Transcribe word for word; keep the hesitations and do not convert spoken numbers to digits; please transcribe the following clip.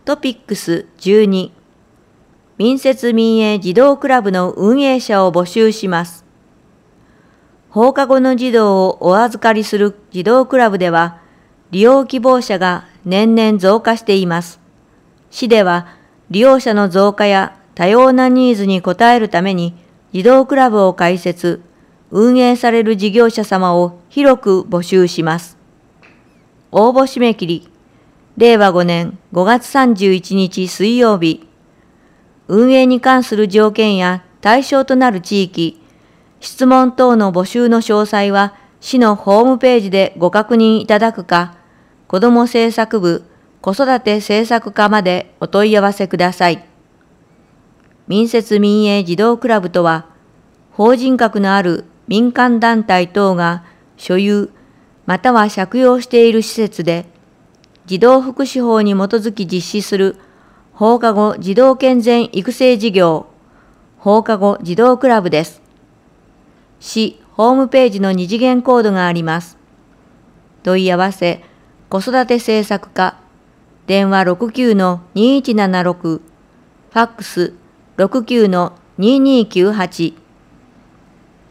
トピックスじゅうに民設民営児童クラブの運営者を募集します。放課後の児童をお預かりする児童クラブでは、利用希望者が年々増加しています。市では、利用者の増加や多様なニーズに応えるために、児童クラブを開設、運営される事業者様を広く募集します。応募締め切り、れいわごねんごがつさんじゅういちにち水曜日。運営に関する条件や対象となる地域、質問等の募集の詳細は市のホームページでご確認いただくか、子ども政策部子育て政策課までお問い合わせください。民設民営児童クラブとは、法人格のある民間団体等が所有または借用している施設で、児童福祉法に基づき実施する放課後児童健全育成事業、放課後児童クラブです。市ホームページの二次元コードがあります。問い合わせ、子育て政策課、電話 ろくきゅうのにいちななろく、ファックス ろくきゅうのににきゅうはち。